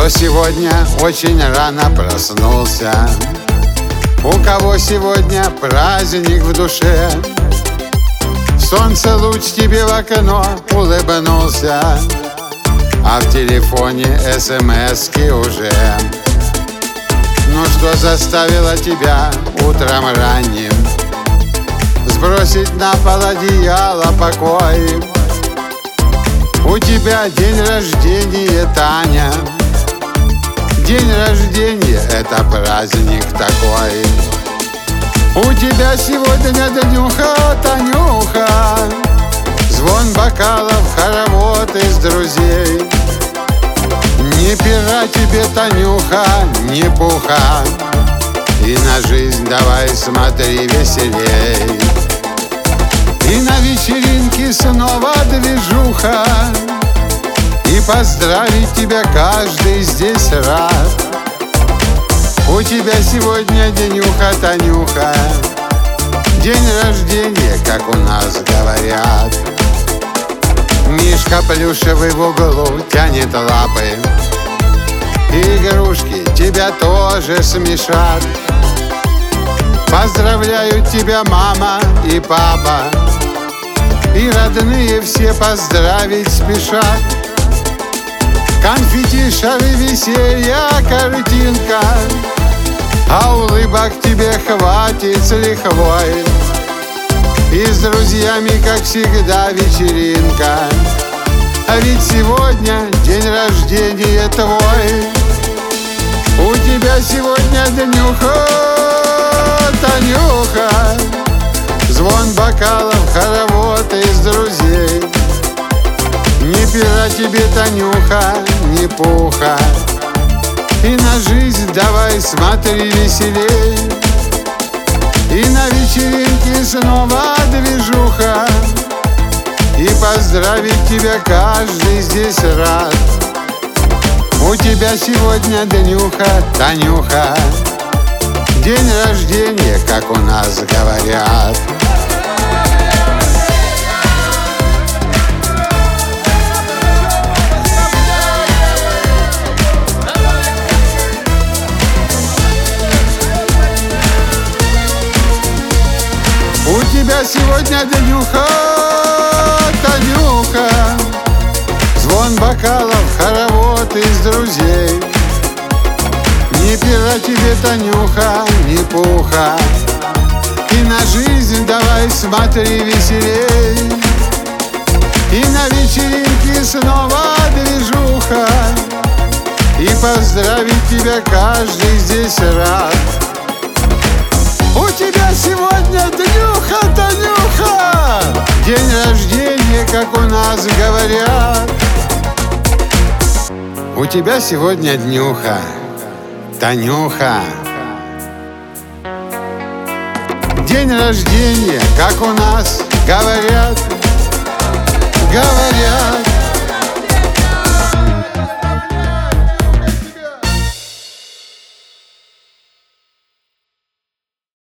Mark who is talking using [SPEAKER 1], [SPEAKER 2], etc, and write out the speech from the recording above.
[SPEAKER 1] Кто сегодня очень рано проснулся, у кого сегодня праздник в душе. Солнце луч тебе в окно улыбнулся, а в телефоне смски уже. Ну что заставило тебя утром ранним сбросить на пол одеяло покой? У тебя день рождения, Таня. День рождения — это праздник такой. У тебя сегодня днюха, Танюха, звон бокалов, хоровод из друзей. Ни пера тебе, Танюха, ни пуха, и на жизнь давай смотри веселей. И на вечеринке снова движуха, и поздравить тебя каждый здесь рад. У тебя сегодня денюха, Танюха, день рождения, как у нас говорят. Мишка плюшевый в углу тянет лапы, и игрушки тебя тоже смешат. Поздравляют тебя мама и папа, и родные все поздравить спешат. Конфетти, шары, веселья, картинка, а улыбок тебе хватит с лихвой. И с друзьями, как всегда, вечеринка, а ведь сегодня день рождения твой. У тебя сегодня днюха, Танюха, звон бокалов, хоровод из друзей. Ни пера тебе, Танюха, ни пуха, и на жизнь давай смотри веселей. И на вечеринке снова движуха, и поздравить тебя каждый здесь рад. У тебя сегодня днюха, Танюха, день рождения, как у нас говорят. У тебя сегодня днюха, Танюха, звон бокалов, хоровод из друзей. Ни пера тебе, Танюха, ни пуха, и на жизнь давай смотри веселей. И на вечеринке снова движуха, и поздравить тебя каждый здесь рад. У тебя сегодня днюха, Танюха, день рождения, как у нас говорят. У тебя сегодня днюха, Танюха, день рождения, как у нас говорят, говорят.